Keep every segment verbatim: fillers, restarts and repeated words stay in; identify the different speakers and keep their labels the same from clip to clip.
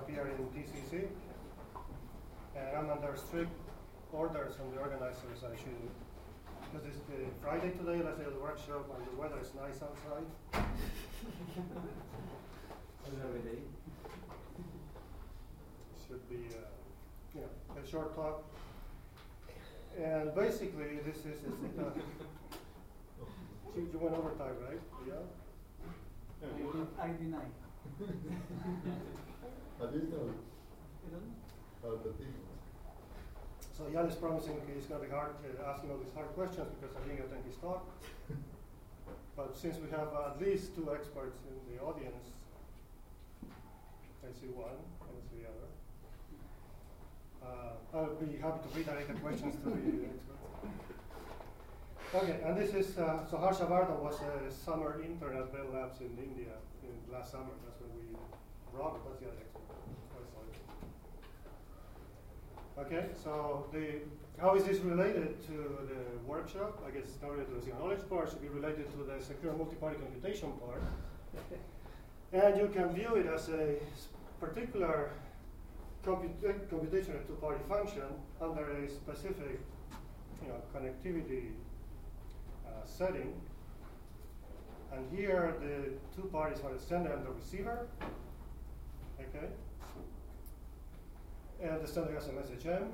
Speaker 1: appear in T C C. And I'm under strict orders from the organizers. I should, because it's uh, Friday today, let's say the workshop, and the weather is nice outside.
Speaker 2: Every day.
Speaker 1: Should be, uh, you know, a short talk. And basically, this is, is uh, you, you went overtime, right? Yeah.
Speaker 3: I deny.
Speaker 1: So Jan is promising he's going to be hard, uh, asking all these hard questions because I didn't attend his talk. But since we have uh, at least two experts in the audience, I see one, I see the other. Uh, I'll be happy to redirect the questions to the experts. Okay, and this is, uh, so Harsha Vardhan was a summer intern at Bell Labs in India in last summer. That's when we, Robert, that's the other expert. Okay, so the, how is this related to the workshop? I guess not related to the zero knowledge part, should be related to the secure multi-party computation part. And you can view it as a particular computa computational two-party function under a specific, you know, connectivity uh, setting. And here the two parties are the sender and the receiver. Okay. And the sender has a message M.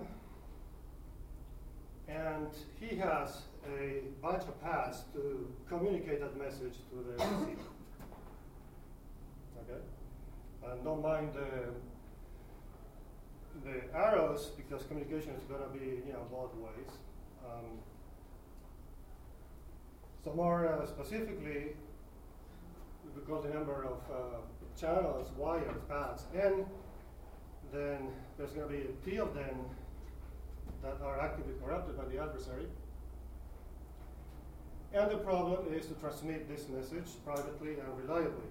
Speaker 1: And he has a bunch of paths to communicate that message to the receiver. Okay? And don't mind the, the arrows because communication is going to be, you know, both ways. Um, so more uh, specifically, because the number of uh, channels, wires, paths, N, then there's going to be a T of them that are actively corrupted by the adversary. And the problem is to transmit this message privately and reliably.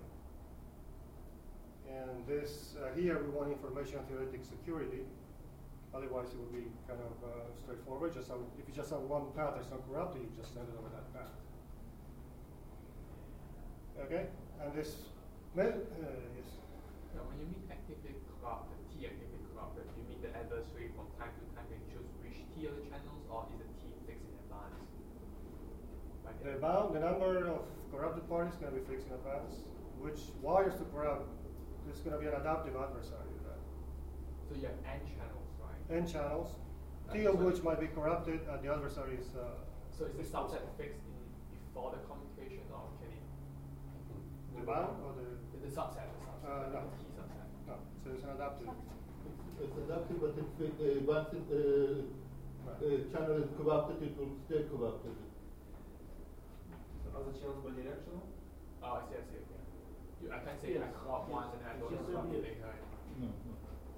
Speaker 1: And this, uh, here we want information theoretic security. Otherwise it would be kind of uh, straightforward. Just have, if you just have one path that's not corrupted, you just send it over that path. Okay? And this, uh, yes?
Speaker 4: Now, when you mean actively corrupted, T actively corrupted, do you mean the adversary from time to time can choose which T of the channels, or is the T fixed in advance? Like
Speaker 1: the, bound, the number of corrupted parties is going to be fixed in advance. Which wires to corrupt, there's going to be an adaptive adversary to that.
Speaker 4: So you have N channels, right?
Speaker 1: N channels, T of which might be corrupted, and the adversary is. Uh,
Speaker 4: so is the subset fixed in before the communication, or can it?
Speaker 1: The bound or the?
Speaker 4: The, the subset, the subset.
Speaker 1: Uh, no.
Speaker 4: The T subset.
Speaker 1: No, so it's an adaptive.
Speaker 5: It's adaptive, but it, uh, once it, uh, right. uh, channel is corrupted, it will stay corrupted.
Speaker 2: So other channels will be directional?
Speaker 4: Oh, I see, I see, okay. You, I can say yes. I corrupt yes. once and then I don't corrupt it later.
Speaker 5: No, no.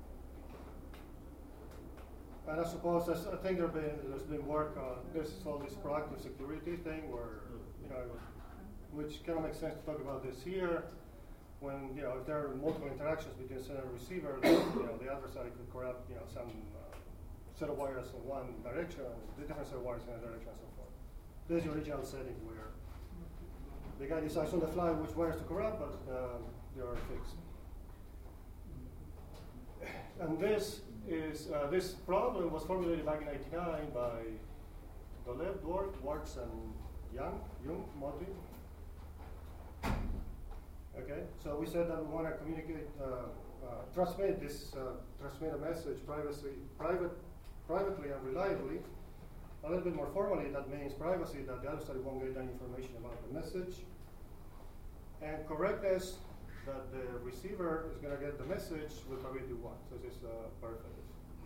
Speaker 1: And I suppose there's, I think there been, there's been work on this all this proactive security thing where, you know, which kind of makes sense to talk about this here. When, you know, if there are multiple interactions between sender and receiver, then, you know, the adversary could corrupt, you know, some uh, set of wires in one direction, the different set of wires in another direction, and so forth. There's the original setting where the guy decides on the fly which wires to corrupt, but uh, they are fixed. And this is uh, this problem was formulated back in ninety-nine by Dolev, Dwork, Warts, and Young, Jung, Motti. Okay, so we said that we want to communicate, uh, uh, transmit this, uh, transmit a message privacy, private, privately and reliably. A little bit more formally, that means privacy, that the adversary won't get any information about the message. And correctness, that the receiver is going to get the message with probability one. So this is uh, perfect.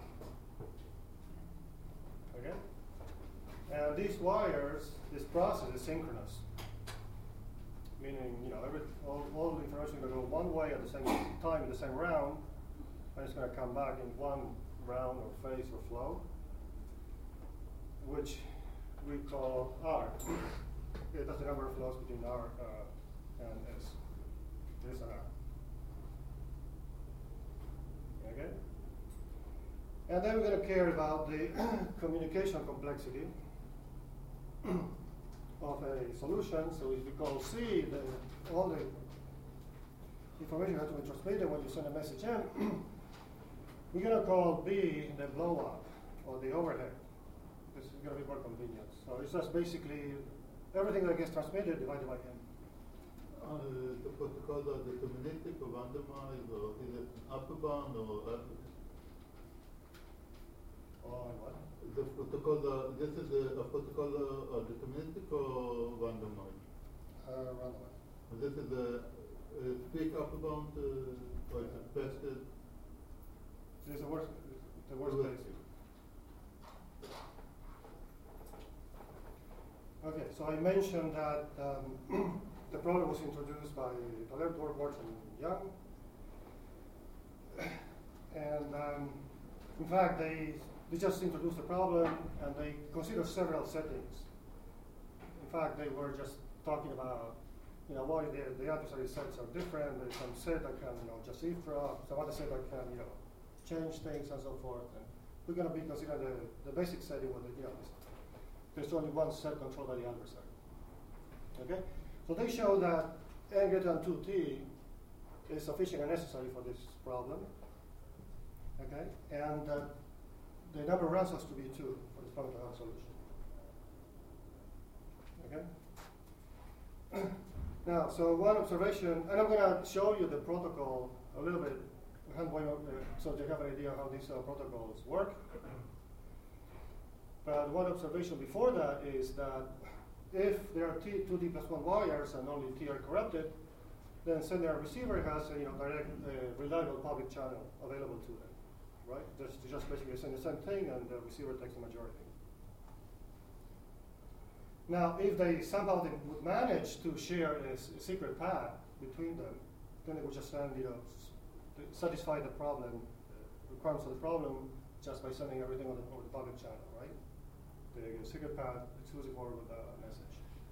Speaker 1: Okay? And these wires, this process is synchronous. Meaning, you know, every, all, all the information is going to go one way at the same time in the same round, and it's going to come back in one round or phase or flow, which we call R. Okay, that's the number of flows between R uh, and S. This and R. Okay? And then we're going to care about the communication complexity of a solution. So if we call C, the, all the information has to be transmitted when you send a message in. we're going to call B the blow up or the overhead. This is going to be more convenient. So it's just basically everything that gets transmitted divided by n.
Speaker 5: Uh, the protocol are deterministic or randomized, or is it upper bound or upper?
Speaker 1: Or what?
Speaker 5: The protocol, uh, this is a, a protocol uh, deterministic or randomized?
Speaker 1: Uh, randomized.
Speaker 5: This is a, a strict upper bound uh, or is it tested?
Speaker 1: This is the worst, the worst
Speaker 5: Worst.
Speaker 1: case. Okay, so I mentioned that um, the problem was introduced by Taleb, Dorfman, and Young. And um, in fact, they, they just introduced the problem and they considered several settings. In fact, they were just talking about, you know, why the, the adversary sets are different. There's some set that can, you know, just eavesdrop, some other set that can, you know, change things and so forth. And we're going to be considering the, the basic setting with the, you know, there's only one set controlled by the adversary. Okay? So they show that n greater than two t is sufficient and necessary for this problem. Okay? And uh, the number of runs has to be two for this problem to have a solution. Okay? Now, so one observation, and I'm going to show you the protocol a little bit, uh, so you have an idea how these uh, protocols work. But one observation before that is that if there are t, two t plus one wires and only t are corrupted, then sender and receiver has a you know, direct, uh, reliable public channel available to them, right? Just to just basically send the same thing and the receiver takes the majority. Now, if they somehow they would manage to share a, s a secret path between them, then they would just send, you know, satisfy the problem, the requirements of the problem, just by sending everything on the, over the public channel, right? The secret path exclusive or with a message.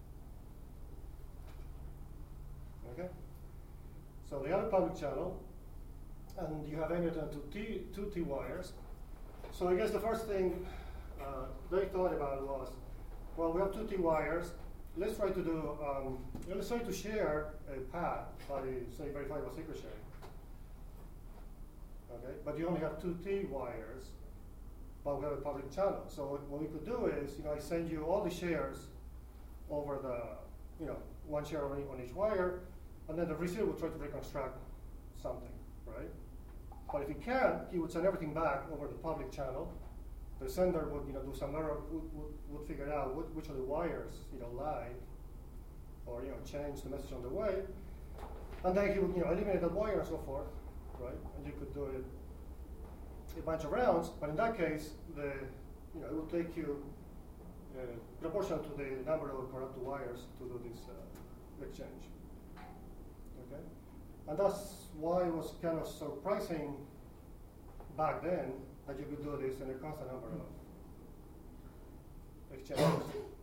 Speaker 1: Okay? So the other public channel, and you have n greater than two t, two t wires. So I guess the first thing uh, they thought about was, well, we have two t wires. Let's try to do, um, let's try to share a path by, say, verifiable secret sharing. Okay? But you only have two t wires, but we have a public channel. So what we could do is, you know, I send you all the shares over the, you know, one share on, on each wire, and then the receiver would try to reconstruct something, right? But if he can't, he would send everything back over the public channel. The sender would, you know, do some error, would, would, would figure out what, which of the wires, you know, lied, or, you know, change the message on the way. And then he would, you know, eliminate that wire and so forth, right? And you could do it a bunch of rounds, but in that case, the, you know, it would take you uh, proportional to the number of corrupt wires to do this uh, exchange. Okay, and that's why it was kind of surprising back then that you could do this in a constant number of exchanges.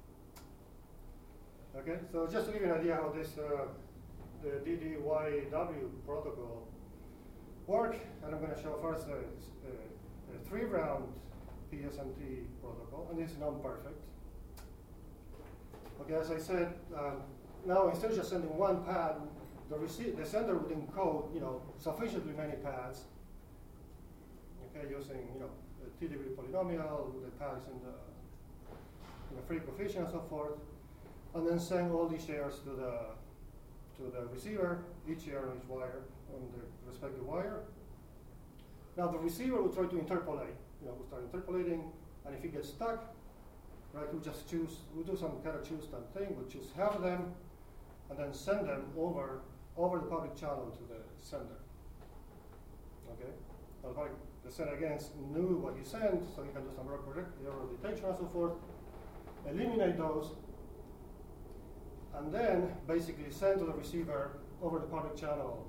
Speaker 1: Okay, so just to give you an idea how this uh, the D D Y W protocol work, and I'm going to show first a, a, a three-round P S M T protocol, and this is non-perfect. Okay, as I said, um, now instead of just sending one pad, the, receive, the sender would encode, you know, sufficiently many pads. Okay, using, you know, a t-degree polynomial, the pads in the, in the free coefficient and so forth, and then send all these shares to the to the receiver, each share on each wire, on the respective wire. Now the receiver will try to interpolate, you know, we'll start interpolating, and if he gets stuck, right, we'll just choose, we'll do some kind of choose that thing, we'll choose half of them, and then send them over, over the public channel to the sender. Okay? Now the, public, the sender again knew what he sent, so he can do some error correct, error detection and so forth, eliminate those, and then basically send to the receiver over the public channel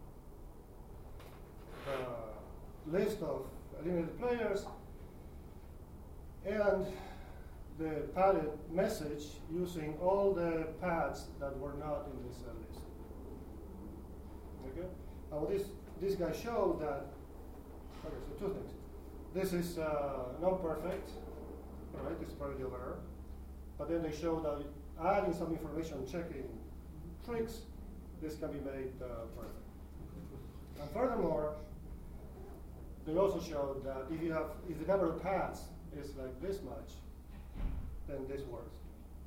Speaker 1: the list of eliminated players and the padded message using all the pads that were not in this uh, list. Okay? Now this this guy showed that, okay, so two things. This is uh, non-perfect, all right, this is probability of error. But then they show that adding some information checking tricks, this can be made uh, perfect. And furthermore, they also showed that if you have, if the number of paths is like this much, then this works.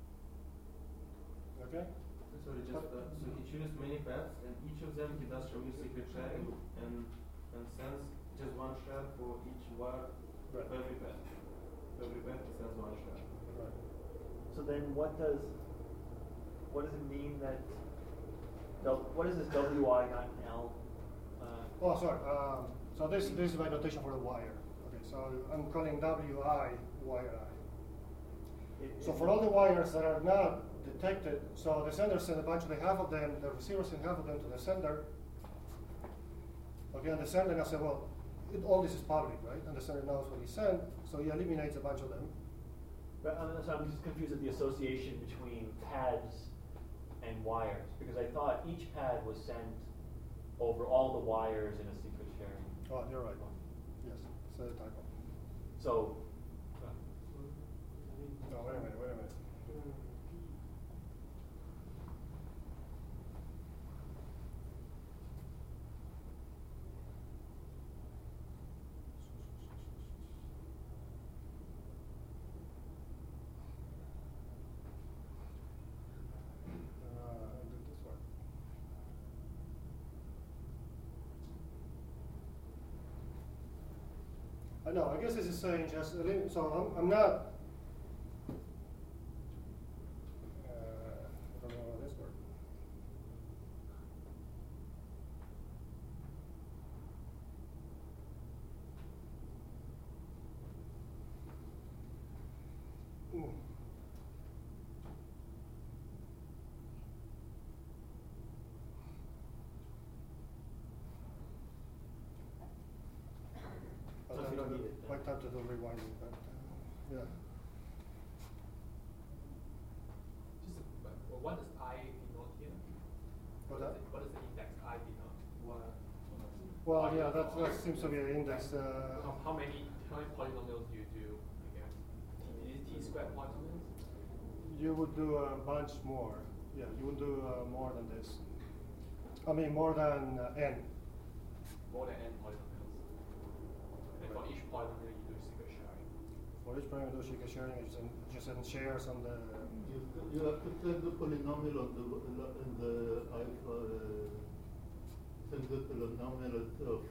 Speaker 1: Okay?
Speaker 2: Sorry, just uh, so he chooses many paths, and each of them he does show you secret sharing, and and sends just one share for each wire
Speaker 1: Right.
Speaker 2: for every path. For every path he sends one share.
Speaker 1: Right.
Speaker 6: So then what does, what does it mean that, del- what is this W I not L? Uh,
Speaker 1: Oh, sorry. Um, so this this is my notation for the wire. Okay, so I'm calling W I wire I.
Speaker 6: it-
Speaker 1: So
Speaker 6: it-
Speaker 1: for all the wires that are not detected, so the sender sends a bunch of the half of them, the receiver sends half of them to the sender. Okay, and the sender now says, well, it, all this is public, right? And the sender knows what he sent, so he eliminates a bunch of them.
Speaker 6: But I'm, so I'm just confused at the association between pads and wires, because I thought each pad was sent over all the wires in a secret sharing.
Speaker 1: Oh, you're right. Yes, it's a typo.
Speaker 6: So,
Speaker 1: No, wait a minute, wait a minute. Uh, I'll do this one. I know, I guess this is saying just, a lim- so I'm, I'm not, uh, I don't know how this works. Mm.
Speaker 6: So if you don't need it, then-
Speaker 1: Might have to do rewinding, but, uh, yeah.
Speaker 4: Just a, but well, what does I denote here?
Speaker 1: What that?
Speaker 4: What does the index I denote? What?
Speaker 1: Well, yeah, that, that seems to be an index, uh,
Speaker 4: How, how many how many polynomials do you do? I guess T, is it T squared polynomials?
Speaker 1: you would do a bunch more. Yeah, you would do uh, more than this. I mean, more than uh, n.
Speaker 4: More than n polynomials. And for each polynomial you do secret sharing.
Speaker 1: For each prime you do secret sharing, you just, just send shares on the.
Speaker 5: You, you have to take the polynomial on the in the alpha. Uh, take the polynomial itself.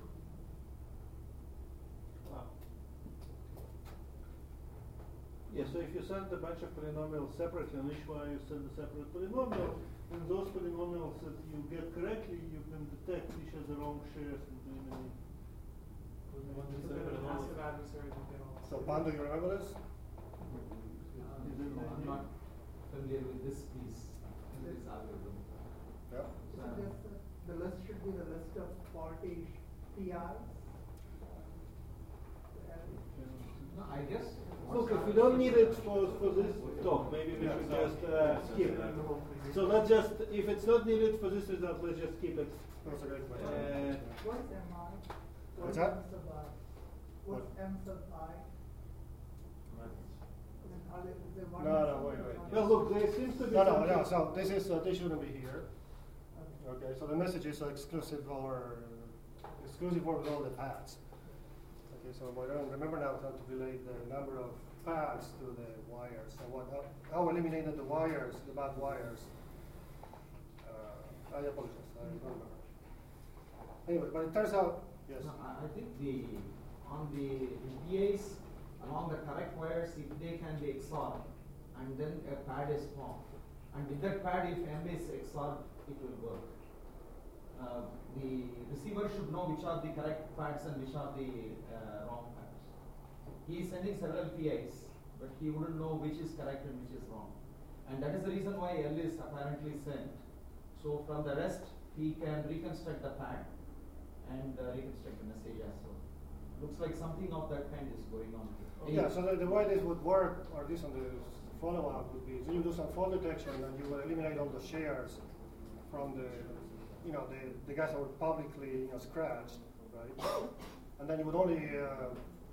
Speaker 7: Yeah, so if you send a bunch of polynomials separately on each wire, you send a separate polynomial, and those polynomials that you get correctly, you can detect which has the wrong shares and eliminate.
Speaker 1: So, Pando, you remember this?
Speaker 7: Is it
Speaker 3: No, I'm
Speaker 7: the-
Speaker 3: not familiar with this piece, this algorithm.
Speaker 1: Yeah.
Speaker 8: So this, uh, the list should be the list of faulty P Is.
Speaker 3: No, I guess.
Speaker 7: Look, if we don't need it for, for this talk, maybe we
Speaker 1: Yeah,
Speaker 7: should
Speaker 1: so-
Speaker 7: just uh, skip it. So let's just, if it's not needed for this result, let's just skip it.
Speaker 1: That's a great
Speaker 7: Uh,
Speaker 1: question.
Speaker 8: What's M I?
Speaker 1: What's that?
Speaker 8: M sub I? What's
Speaker 1: What?
Speaker 8: M sub I? And are they, is there one?
Speaker 1: No,
Speaker 8: M
Speaker 1: no,
Speaker 8: sub
Speaker 1: wait,
Speaker 8: I?
Speaker 1: wait.
Speaker 7: Well, look, there seems to be
Speaker 1: No, no,
Speaker 7: something-
Speaker 1: no, so this is, uh, this shouldn't be here.
Speaker 8: Okay.
Speaker 1: Okay, so the message is exclusive or, exclusive or with all the paths. Okay, so I don't remember now how to relate the number of paths to the wires. So what, how, how we eliminated the wires, the bad wires. Uh, I apologize, I don't remember. Anyway, but it turns out, yes.
Speaker 3: No, I I think the, on the P As, along the correct wires, if they can be X O R, and then a pad is formed. And with that pad, if M is X O R, it will work. Uh, the receiver should know which are the correct pads and which are the uh, wrong pads. He is sending several P Is, but he wouldn't know which is correct and which is wrong. And that is the reason why L is apparently sent. So from the rest, he can reconstruct the pad and uh, reconstruct the message as well. Looks like something of that kind is going on here.
Speaker 1: Yeah, so the, the way this would work, or this on the follow-up would be, so you do some fault detection and you will eliminate all the shares from the, you know, the, the guys that were publicly, you know, scratched, right? And then you would only, uh,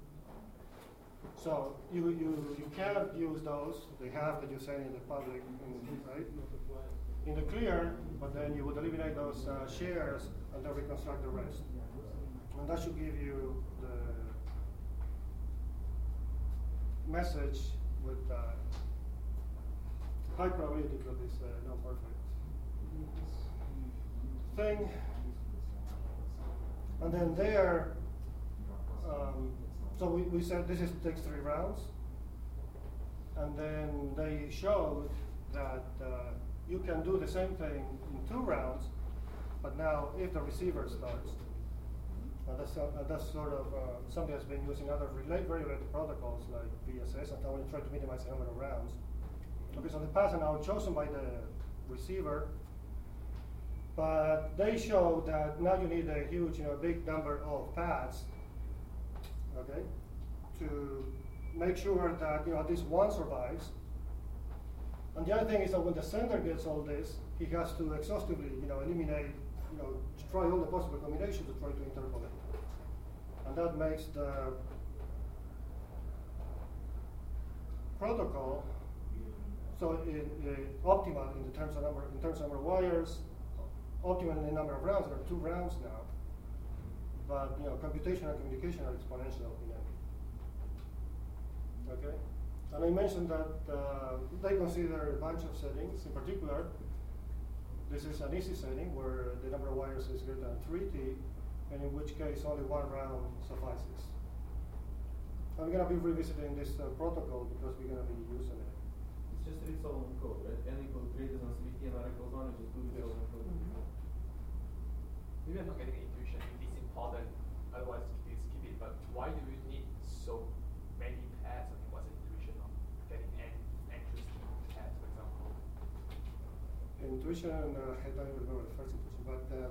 Speaker 1: so you, you, you can't use those, the half that you send in the public, in, right? In the clear, but then you would eliminate those uh, shares and then reconstruct the rest. And that should give you the message with uh, high probability of this uh, non-perfect thing. And then there, um, so we, we said this is takes three rounds. And then they showed that uh, you can do the same thing in two rounds, but now if the receiver starts, uh, that's, uh, that's sort of uh, something that's been used in other relate, very related protocols like V S S, and I want to try to minimize the number of rounds. Okay, so the paths are now chosen by the receiver, but they show that now you need a huge, you know, big number of paths, okay, to make sure that, you know, at least one survives. And the other thing is that when the sender gets all this, he has to exhaustively, you know, eliminate, you know, try all the possible combinations to try to interpolate. And that makes the protocol so it, it optimal in the terms of number in terms of number of wires, optimal in the number of rounds. There are two rounds now, but you know, computation and communication are exponential in it. Okay, and I mentioned that uh, they consider a bunch of settings. In particular, this is an easy setting where the number of wires is greater than three T, and in which case only one round suffices. I'm going to be revisiting this uh, protocol because we're going to be using it.
Speaker 2: It's just read Solomon code, right? N equals greater than three T and R equals one, just do the
Speaker 1: Yes.
Speaker 2: Solomon code.
Speaker 8: Mhm.
Speaker 4: Maybe I'm not getting intuition. It is important. Otherwise, please keep it. But why do we need so many paths? I mean, what's the intuition of getting n n choose t paths, for example?
Speaker 1: Intuition, uh, I don't even remember the first intuition, but um,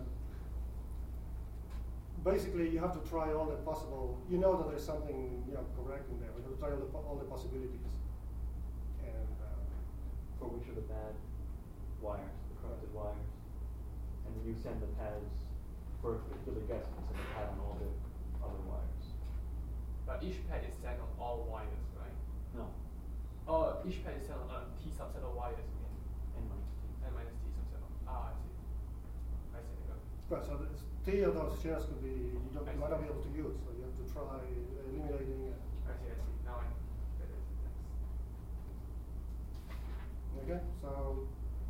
Speaker 1: basically you have to try all the possible, you know that there's something, you know, correct in there. You have to try all the, po all the possibilities. And uh,
Speaker 6: For which are the bad wires, the corrupted wires. And then you send the paths for a particular guess and send the pad on all the other wires.
Speaker 4: But each pad is set on all wires, right?
Speaker 6: No,
Speaker 4: Oh, each pad is set on a t subset of wires. You mean?
Speaker 6: n minus t.
Speaker 4: N minus t subset of. Ah, I see. I see. I got it.
Speaker 1: well, so the T of those shares could be, you, don't,
Speaker 4: I
Speaker 1: you might not
Speaker 4: see.
Speaker 1: be able to use, so you have to try eliminating it.
Speaker 4: I see. I see. Now I get it. Thanks.
Speaker 1: Okay, so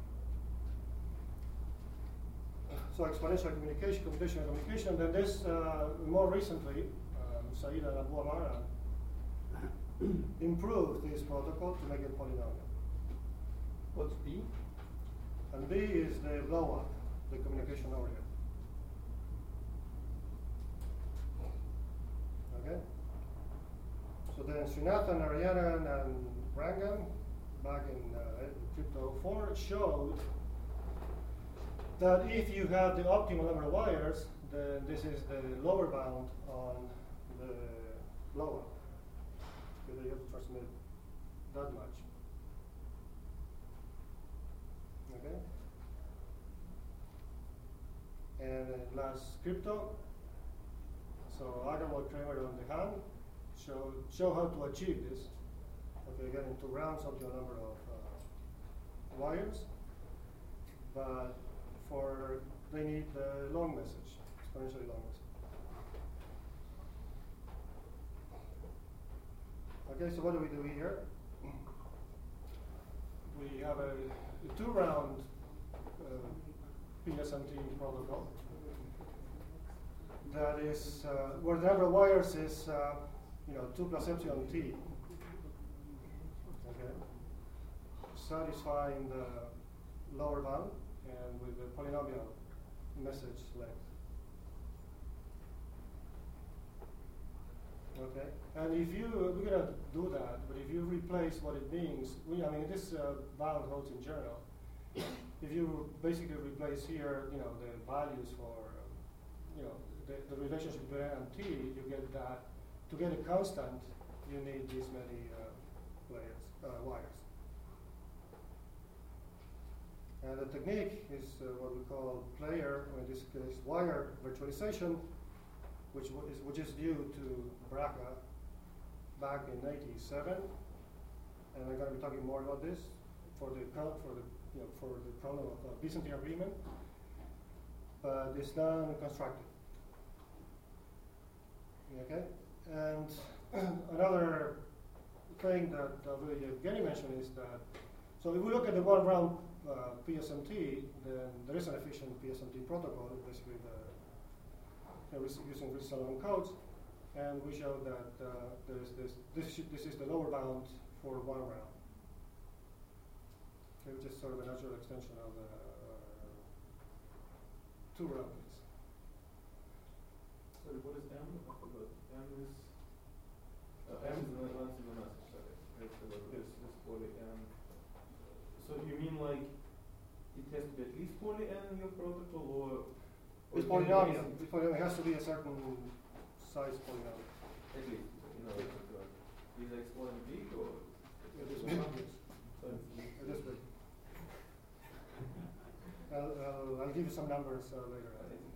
Speaker 1: so exponential communication, computation and communication. Then this uh, more recently, um, Said and Abu Amara improved this protocol to make it polynomial.
Speaker 5: What's B?
Speaker 1: And B is the blow up, the communication overhead. Okay. So then Srinath, Narayanan, and Rangan back in uh, Crypto four showed that if you have the optimal number of wires, then this is the lower bound on the blow up. Because you have to transmit that much. Okay. And uh, last crypto. So Agarwal, Kramer, and Dehan show show how to achieve this. Okay, again in two rounds up to a number of uh, wires, but for they need the long message, exponentially long message. Okay, so what do we do here? We have a, a two-round uh, P S M T protocol that is uh, where the number of wires is uh, you know two plus epsilon t. Okay, satisfying the lower bound and with the polynomial message length. Okay, and if you, we're going to do that, but if you replace what it means, we, I mean, this uh, bound holds in general. If you basically replace here, you know, the values for, um, you know, the, the relationship between n and t, you get that. To get a constant, you need this many uh, layers, uh, wires. And the technique is uh, what we call player, or in this case, wire virtualization, which is which is due to Braca back in eighty-seven, and I'm going to be talking more about this for the for the you know for the problem of uh, Byzantine agreement, but it's non-constructive. Okay, and another thing that uh, really Evgeny mentioned is that, so if we look at the one round uh, P S M T, then there is an efficient P S M T protocol, basically the, you know, using Ritz-Solomon codes, and we show that uh, there is this, this, sh this is the lower bound for one round. Okay, which is sort of a natural extension of the uh, two rounds.
Speaker 2: Sorry, what is M? I forgot. M is uh, M is the length of the message. Sorry, I forgot. This this poly M. So you mean like it has to be at least poly M in your protocol, or? or
Speaker 1: It's polynomial. It's polynomial. It has to be a certain size polynomial.
Speaker 2: At least, you know, like, uh, is X one big or?
Speaker 1: Yeah, this one is.
Speaker 2: So it's big.
Speaker 1: It is big. I'll, I'll, I'll give you some numbers uh, later.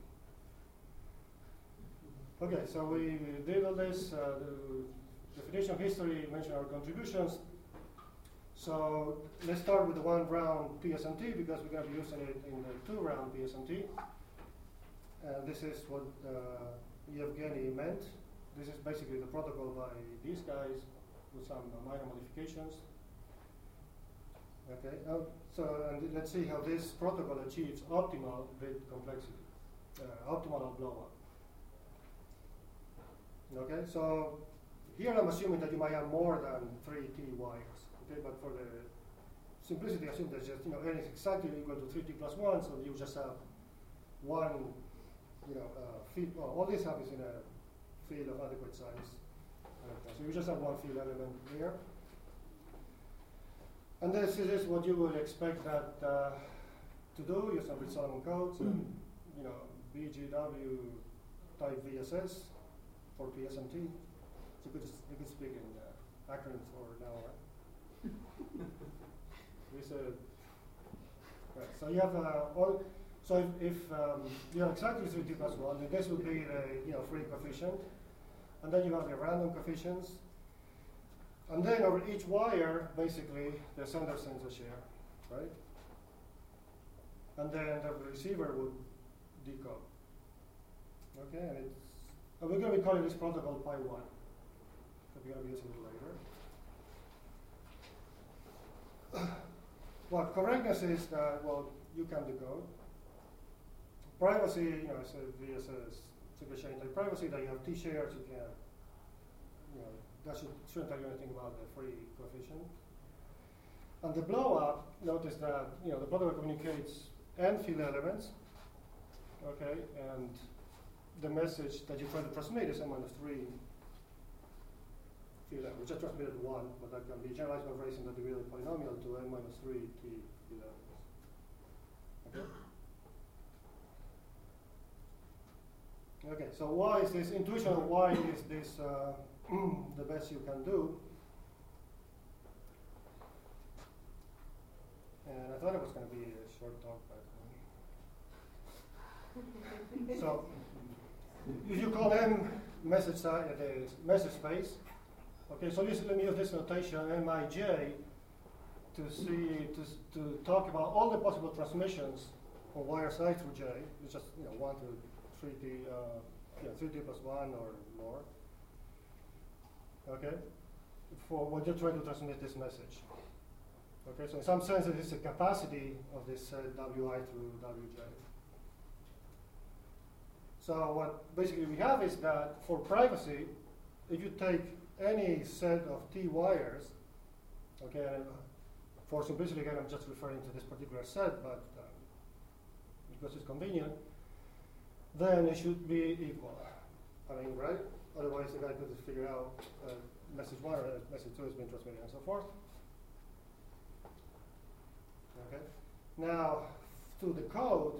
Speaker 1: Okay, so we did all this, uh, the definition history, mentioned our contributions. So let's start with the one round P S M T because we're going to be using it in the two round P S M T. And this is what uh, Evgeny meant. This is basically the protocol by these guys with some uh, minor modifications. Okay, uh, so and let's see how this protocol achieves optimal bit complexity, uh, optimal blow up. Okay, so here I'm assuming that you might have more than three T wires. Okay, but for the simplicity, assume that just you know n is exactly equal to three T plus one, so you just have one, you know, uh, field. Well, all this stuff is in a field of adequate size. Okay, so you just have one field element here. And this is what you would expect that uh, to do using Ritz-Solomon codes, and, you know, B G W type V S S for P S M T. So you could, you could speak in uh, acronyms for now, right? This, uh, right. So you have uh, all. So if, if um, you have exactly three T plus one, then this would be the you know free coefficient, and then you have the random coefficients. And then over each wire, basically, the sender sends a share, right? And then the receiver would decode. Okay, and it's, and we're going to be calling this protocol Pi one. So we're going to be using it later. Well, correctness is that, well, you can decode. Privacy, you know, it's a V S S, single chain type privacy, that you have T shares, you can, you know, that should, shouldn't tell you anything about the free coefficient. And the blow up, notice that you know the protocol communicates n field elements, okay, and the message that you try to transmit is n minus three field elements. We just transmitted one, but that can be generalized by raising the degree of the polynomial to n minus three t field elements. Okay. Okay, so why is this intuition? Why is this uh, the best you can do? And I thought it was going to be a short talk, but so if you call m message side uh, the message space, okay. So this, let me use this notation mij to see to to talk about all the possible transmissions on wire side through j. It's just you know one to three T, uh, yeah, three T plus one or more. Okay, for what you're trying to transmit this message. Okay, so in some sense, it is the capacity of this uh, Wi through Wj. So what basically we have is that for privacy, if you take any set of T wires, okay, and for simplicity again, I'm just referring to this particular set, but um, because it's convenient, then it should be equal. I mean, right? Otherwise, the guy could figure out uh, message one or message two has been transmitted and so forth. Okay. Now, to the code,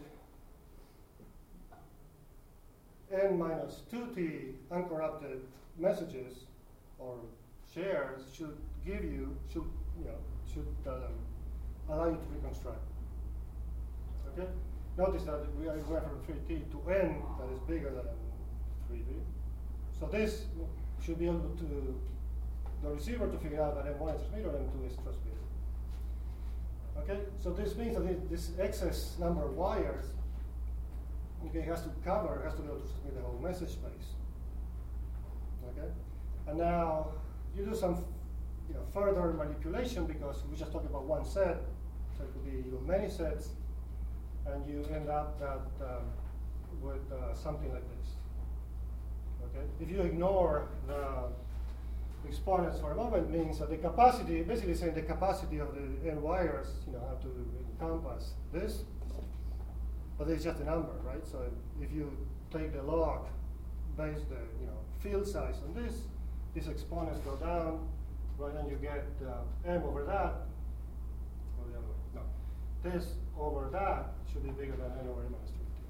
Speaker 1: n minus two T uncorrupted messages or shares should give you should you know should um, allow you to reconstruct. Okay. Notice that we are going from three T to n that is bigger than three T. So this should be able to the receiver to figure out that n one is transmitted or n two is transmitted. Okay, so this means that it, this excess number of wires, okay, has to cover, has to be able to transmit the whole message space. Okay, and now you do some, you know, further manipulation because we just talked about one set, so it could be you know, many sets, and you end up that um, with uh, something like this. Okay, if you ignore the exponents for a moment, means that the capacity, basically saying the capacity of the n wires, you know, have to encompass this, but it's just a number, right? So if you take the log, base the you know field size on this, these exponents go down, right, and you get uh, m over that, or the other way. No, this over that should be bigger than n over n minus three.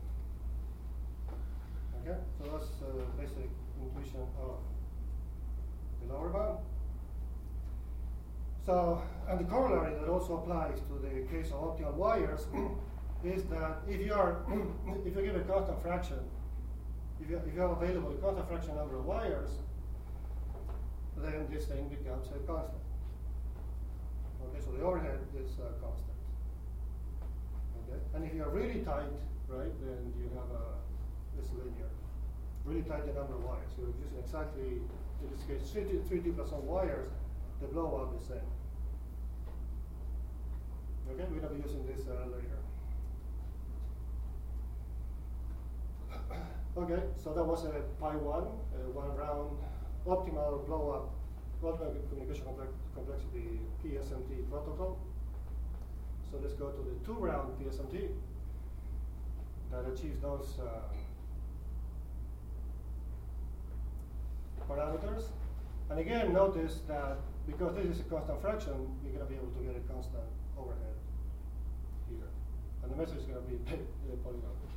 Speaker 1: Okay, so that's uh, basic intuition of the lower bound. So, and the corollary that also applies to the case of optimal wires is that if you are, if you give a constant fraction, if you, if you have available a constant fraction number of wires, then this thing becomes a constant. Okay, so the overhead is uh, constant. Okay, and if you are really tight, right, then you have a this linear, really tight the number of wires. So you're using exactly, in this case, three T plus one wires, the blow up the same. Okay, we're going to be using this uh, later. Okay, so that was a pi one, uh, one round optimal blow up, optimal communication complex complexity P S M T protocol. So let's go to the two round P S M T that achieves those uh, parameters. And again, notice that because this is a constant fraction, you're going to be able to get a constant overhead here. And the message is going to be the polynomial.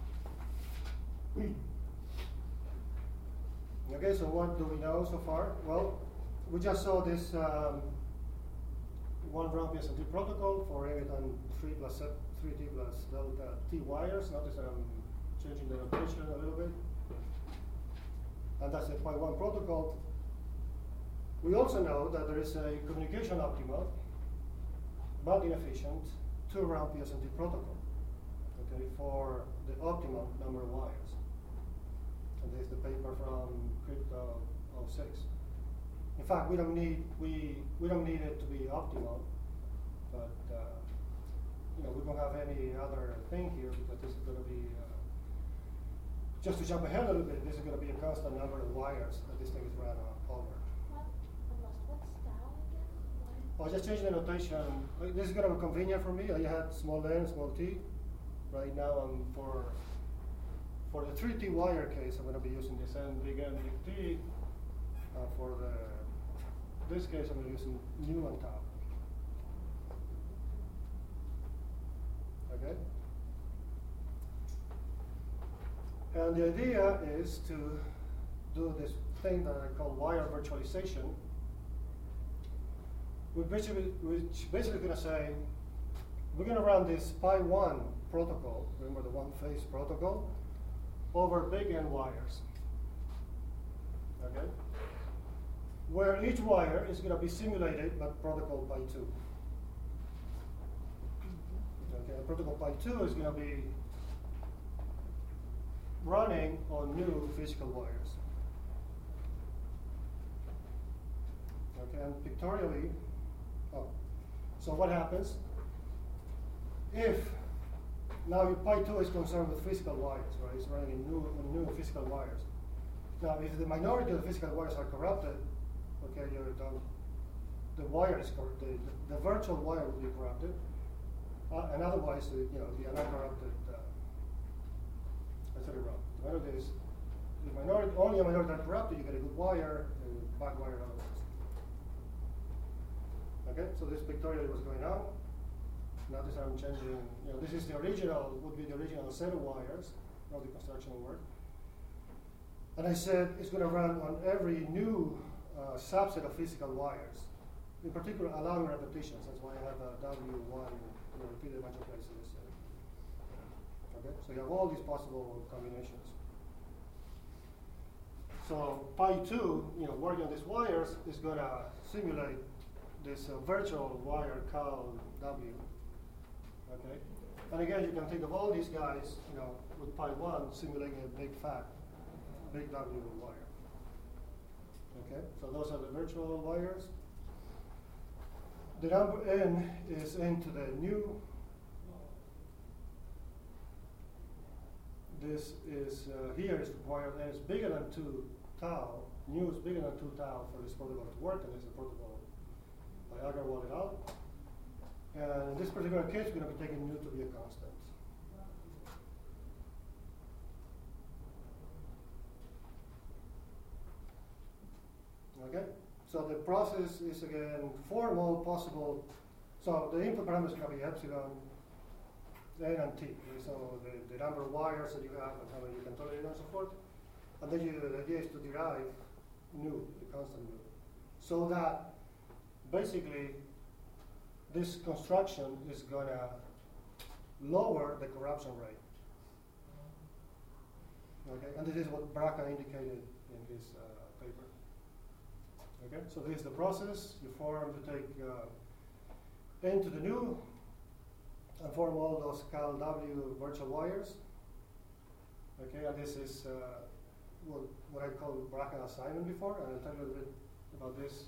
Speaker 1: Okay, so what do we know so far? Well, we just saw this um, one round P S M T protocol for everything three plus three T plus delta T wires. Notice that I'm changing the notation a little bit. And that's a pi one protocol. We also know that there is a communication optimal, but inefficient, two round P S M T protocol, okay, for the optimal number of wires. And this is the paper from Crypto oh six. In fact, we don't need we we don't need it to be optimal, but uh, you know we don't have any other thing here because this is going to be uh, just to jump ahead a little bit. This is going to be a constant number of wires that this thing is run over.
Speaker 9: What? What's style again?
Speaker 1: I was just changing the notation. This is going to be convenient for me. I had small n, small t. Right now, I'm for for the three T wire case. I'm going to be using this n big N big T. Uh, for the this case, I'm going to use nu on top. Okay. And the idea is to do this thing that I call wire virtualization, which basically, which basically going to say we're going to run this pi one protocol, remember the one phase protocol, over big N wires. Okay? Where each wire is going to be simulated by protocol pi two. Okay, and protocol pi two is going to be running on new physical wires. Okay, and pictorially, oh, so what happens? If now your pi two is concerned with physical wires, right? It's running in new, in new physical wires. Now, if the minority of the physical wires are corrupted, okay, you're done. The wire is corrupted. The, the virtual wire will be corrupted, uh, and otherwise, uh, you know, the uncorrupted. Uh, I said it wrong. The minority is the minority. Only a minority are corrupted. You get a good wire, and bad wire otherwise. Okay, so this pictorial was going on. Notice I'm changing. You know, this is the original. Would be the original set of wires, not the construction work. And I said it's going to run on every new uh, subset of physical wires, in particular allowing repetitions. That's why I have a W one you know, repeated a bunch of places. Okay, so you have all these possible combinations. So pi two, you know, working on these wires is going to simulate this uh, virtual wire called W. Okay, and again, you can think of all these guys, you know, with pi one simulating a big fat. Big W wire. Okay, so those are the virtual wires. The number n is n to the new. This is, uh, here is required n is bigger than two tau. Nu is bigger than two tau for this protocol to work, and this is a protocol by Agarwal et al. And in this particular case, we're going to be taking nu to be a constant. Okay, so the process is again form all possible. So the input parameters can be epsilon, n and t. Okay? So the, the number of wires that you have and how many you can tolerate and so forth. And then you, the idea is to derive nu, the constant nu, so that basically this construction is going to lower the corruption rate. Okay, and this is what Braca indicated in his uh, paper. Okay, so this is the process. You form to take uh, n to the nu and form all those cal W virtual wires. Okay, and this is uh, what, what I called Braca assignment before, and I'll tell you a little bit about this,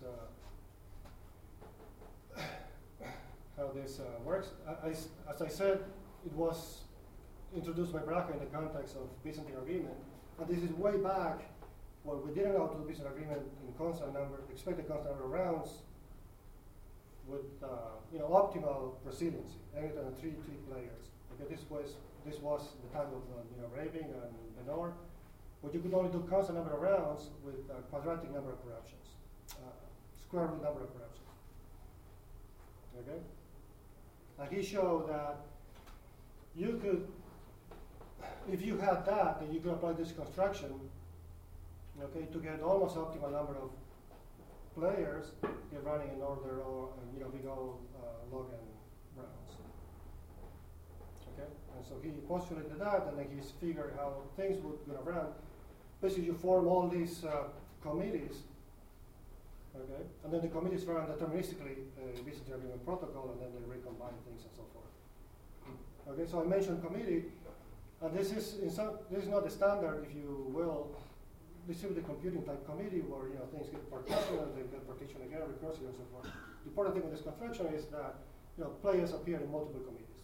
Speaker 1: uh, how this uh, works. I, I, as I said, it was introduced by Braca in the context of Byzantine agreement, and this is way back when we didn't know how to do Byzantine agreement in constant number, expected constant number of rounds with uh, you know optimal resiliency, anything on three three players. Okay, this was this was the time of uh, you know Rabin and Benor, but you could only do constant number of rounds with a quadratic number of corruptions, uh, square root number of corruptions. Okay, and he showed that you could, if you had that, then you could apply this construction, okay, to get almost optimal number of players get running in order or uh, you know big O uh, log n rounds. Okay, and so he postulated that, and then he figured how things would gonna run. Basically, you form all these uh, committees, okay, and then the committees run deterministically a uh, Byzantine agreement protocol, and then they recombine things and so forth. Okay, so I mentioned committee, and this is in some this is not the standard, if you will, distributed computing type committee where you know things get partitioned and they get partitioned again, recursive and so forth. The important thing with this construction is that you know players appear in multiple committees.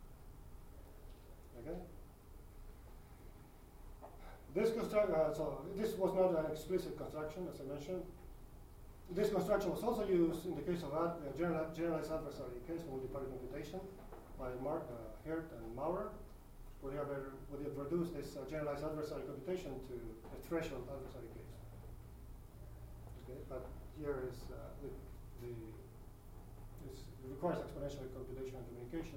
Speaker 1: Okay. This construction, uh, so this was not an explicit construction, as I mentioned. This construction was also used in the case of ad, uh, general, generalized adversary case for multi-party computation by Mark uh, Hert and Maurer, where they have, uh, where they have reduced this uh, generalized adversary computation to a threshold adversary case. Okay, but here is uh, the, the this requires exponential computation and communication.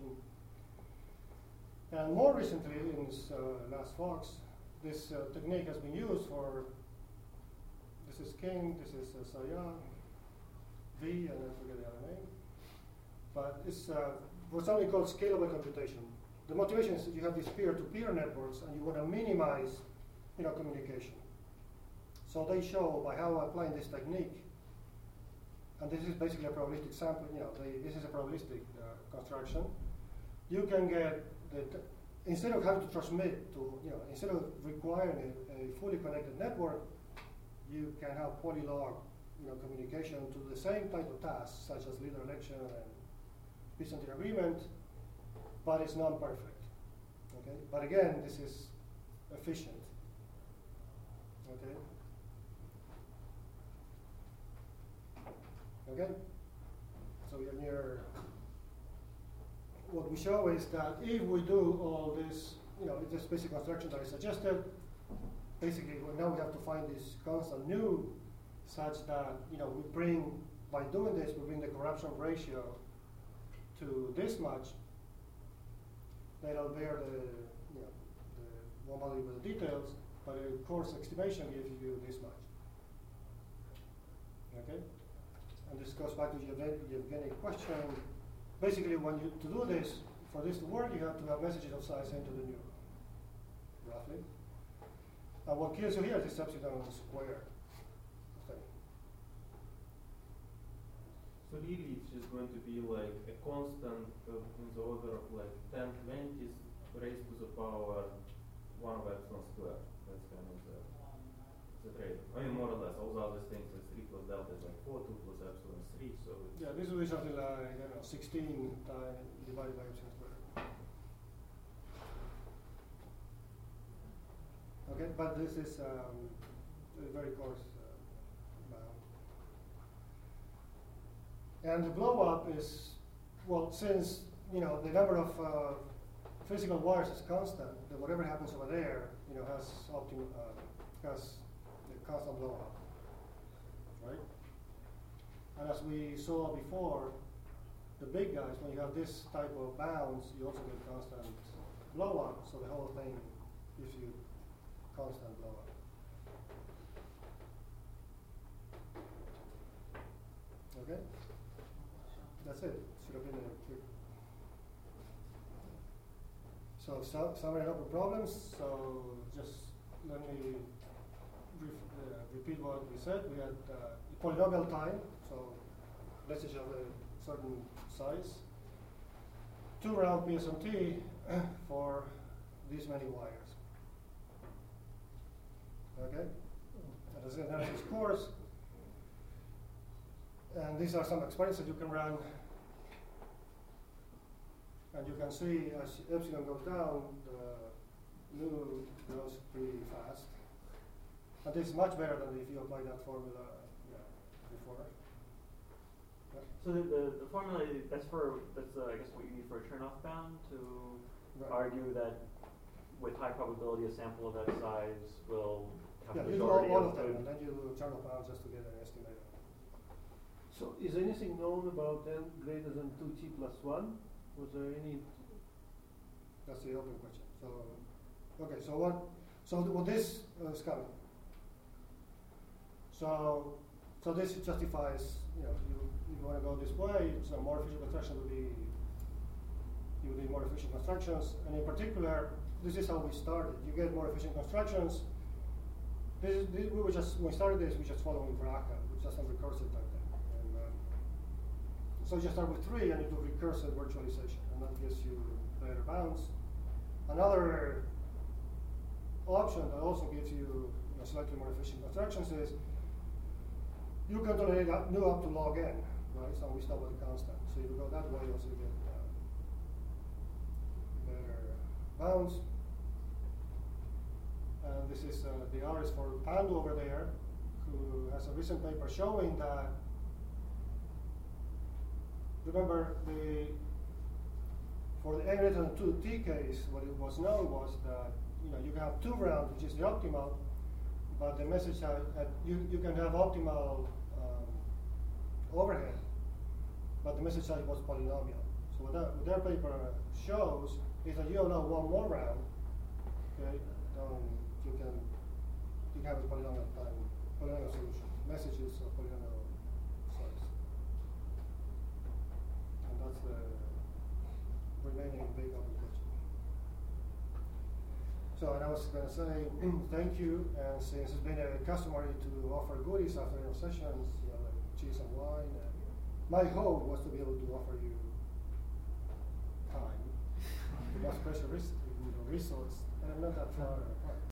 Speaker 1: And more recently, in this uh, last Fox, this uh, technique has been used for. This is King, this is uh, Sayan, V, and I forget the other name. But it's uh, for something called scalable computation. The motivation is that you have these peer-to-peer networks, and you want to minimize, you know, communication. So they show by how applying this technique, and this is basically a probabilistic sample. You know, they, this is a probabilistic uh, construction. You can get the t instead of having to transmit to, you know, instead of requiring a, a fully connected network, you can have polylog, you know, communication to the same type of tasks, such as leader election and Byzantine agreement, but it's non-perfect. Okay, but again, this is efficient. Okay. Okay. So we are near. What we show is that if we do all this, you know, this basic construction that I suggested, basically well, now we have to find this constant nu, such that you know we bring by doing this we bring the corruption ratio to this much. Then I'll bear the, you know, the one value with the details, but a coarse estimation gives you this much. Okay? And this goes back to Yevgeny's question. Basically, when you to do this, for this to work, you have to have messages of size into the nu, roughly. And what kills you here is this epsilon squared thing.
Speaker 2: So really it's just going to be like a constant uh, in the order of like ten twenties raised to the power one of epsilon squared. That's kind of the the trade-off. I mean, more or less, all the other things like three plus delta is like four, two plus epsilon is three, so it's
Speaker 1: Yeah, this will be something like, I don't know, sixteen times divided by epsilon squared. Okay, but this is um, a very coarse uh, bound. And the blow up is, well, since, you know, the number of uh, physical wires is constant, then whatever happens over there, you know, has optimum, uh, has a constant blow up, right? And as we saw before, the big guys, when you have this type of bounds, you also get constant blow up, so the whole thing gives you constant blow up. Okay? That's it. Should have been a quick. So, so summary up the problems. So just let me re uh, repeat what we said. We had uh, polynomial time, so message of a certain size. Two round P S M T for these many wires. Okay? That is an analysis course. And these are some experiments that you can run. And you can see as epsilon goes down, the nu grows pretty fast. And this is much better than if you apply that formula yeah, before. Yeah.
Speaker 6: So the, the, the formula, that's for, that's uh, I guess what you need for a turn-off bound to
Speaker 1: Right.
Speaker 6: argue that with high probability a sample of that size will have
Speaker 1: Yeah,
Speaker 6: a
Speaker 1: you do all,
Speaker 6: majority
Speaker 1: all
Speaker 6: of
Speaker 1: of them,
Speaker 6: good.
Speaker 1: and then you do turn off bounds just to get an estimate.
Speaker 7: So is anything known about n greater than two t plus one? Was there any?
Speaker 1: That's the open question. So, okay, so what, so th what this uh, is coming. So, so this justifies, you know, you, you want to go this way, so more efficient construction would be, you would need more efficient constructions, and in particular, this is how we started. You get more efficient constructions. This is, this, we were just, when we started this, we just following Braca, which is some recursive type thing. And, um, so you start with three and you do recursive virtualization, and that gives you better bounds. Another option that also gives you, you know, slightly more efficient constructions is you can tolerate up, nu up to log n, right? So we stop at a constant. So if you go that way, you also get uh, better bounds. And this is uh, the R is for Pandu over there, who has a recent paper showing that. Remember the for the n greater than two t case, what it was known was that you know you can have two rounds, which is the optimal, but the message has, uh, you you can have optimal um, overhead, but the message size was polynomial. So what, that, what their paper shows is that you allow one more round, okay, um, you can you can have a polynomial time, polynomial solution. Messages of polynomial size, and that's the remaining big open question. So, and I was going to say thank you, and since it's been a customary to offer goodies after your sessions, you know, like cheese and wine, and my hope was to be able to offer you time, much pressure res resource, and I'm not that far apart.